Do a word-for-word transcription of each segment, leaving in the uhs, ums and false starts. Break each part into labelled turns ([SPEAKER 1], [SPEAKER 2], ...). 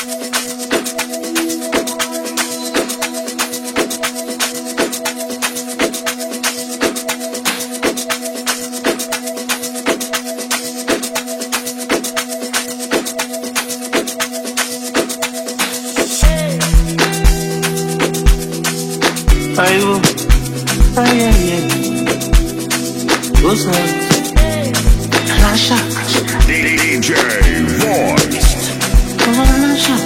[SPEAKER 1] Ayo, ay, ay, ay. What's up? Lasha.
[SPEAKER 2] D J Voice.
[SPEAKER 1] Lasha.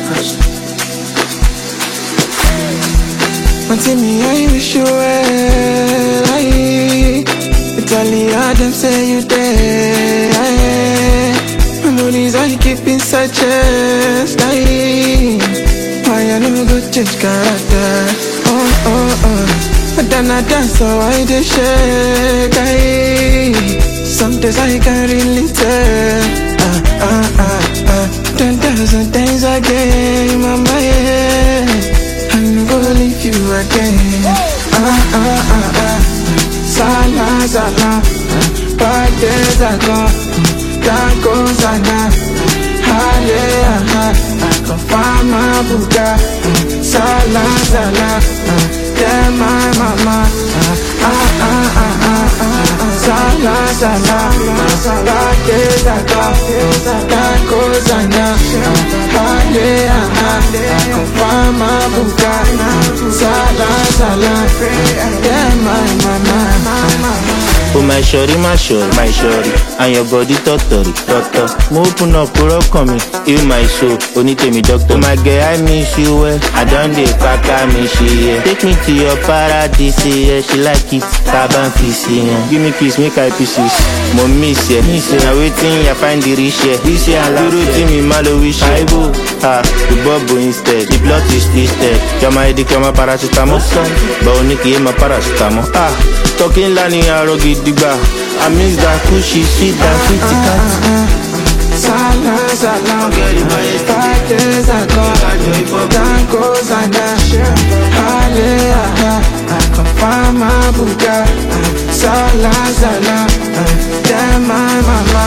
[SPEAKER 3] Until me, I wish you well. I Italia, them say you there. I memories I keep inside chest. I why I never go change character. Oh, oh, oh. But then I dance so I dey shake. I some days I can't really tell. Ah, ah, ah, ah. Ten thousand things I gave my mind. I'm gonna leave you again. Ah, ah, ah, ah. Sala, sala. Bad days are gone. That goes on now. Hallelujah. I can find my Buddha. Sala, sala. Yeah, my mama. Ah, ah, ah, ah, ah, ah. Sala, sala. Bad days are gone. That goes on now. Hallelujah. I can find my Buddha. Sala, sala. Yeah, my mama.
[SPEAKER 1] Oh my shorty, my shorty, my shorty. And your body totally, doctor. Mo open up, rock on me. You my soul, only tell me doctor. My girl, I miss you well. I done the kaka me she yeah. Take me to your paradise, yeah. She like it, carbon fish, yeah. Give me kiss, make I pieces. Mo miss yeah, miss yeah. Now waiting, I find the rich yeah. This yeah, I love you. Me malo wish I go. Ah, the bubble instead. The blood is twisted. Jama edi kama paracetamol. But only my paracetamol. Ah, talking lani arogi. I miss that cushy, sweet, that sweetie cat.
[SPEAKER 3] Sala, sala. Five days are gone. Time goes on now. Hallelujah. I can find my Buddha. Sala, sala. Yeah, my mama.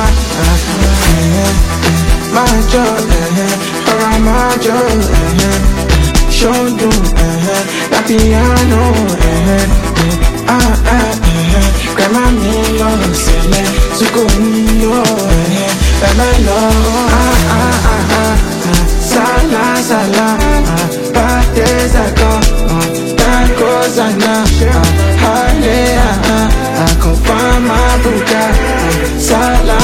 [SPEAKER 3] My joy, around my joy. Shondo, la piano. Ah, ah, ah. Grandma me lo se me suko mi yo eh la la ah ah ah ah sala sala bad days are gone time goes on now hallelujah I can find my Buddha sala